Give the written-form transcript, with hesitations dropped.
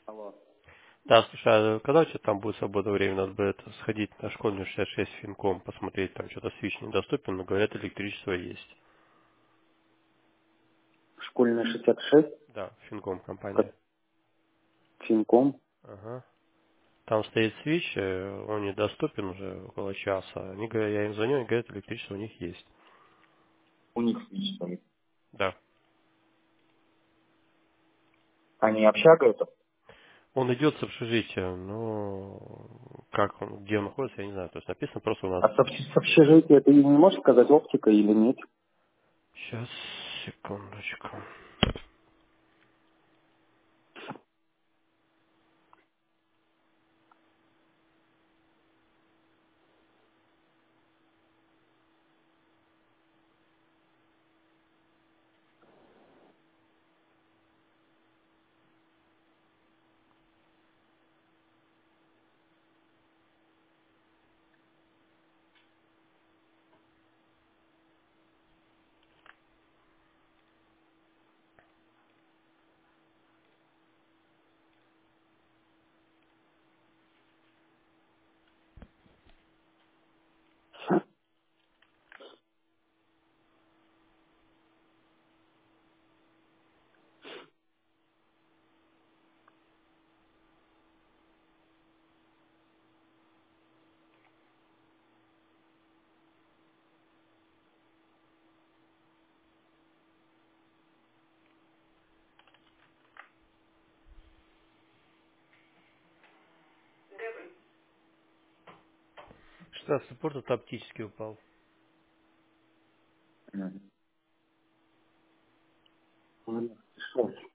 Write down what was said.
Алло. Да, слушай, а когда у тебя там будет свободное время? Надо бы это сходить на школьную 66 Финком, посмотреть, там что-то свич недоступен, но говорят, электричество есть. Школьная 66, Да, Финком как компания. Финком. Ага. Там стоит свич, он недоступен уже около часа. Они говорят, я им звоню, они говорят, электричество у них есть. У них свич стоит. Да. Они общага это? Он идет с общежития, но как он, где он находится, я не знаю. То есть написано просто у нас. А с общежития ты не можешь сказать, оптика или нет? Сейчас, секундочку. Что, суппорт это оптически упал. Мгм. Ладно, хорошо.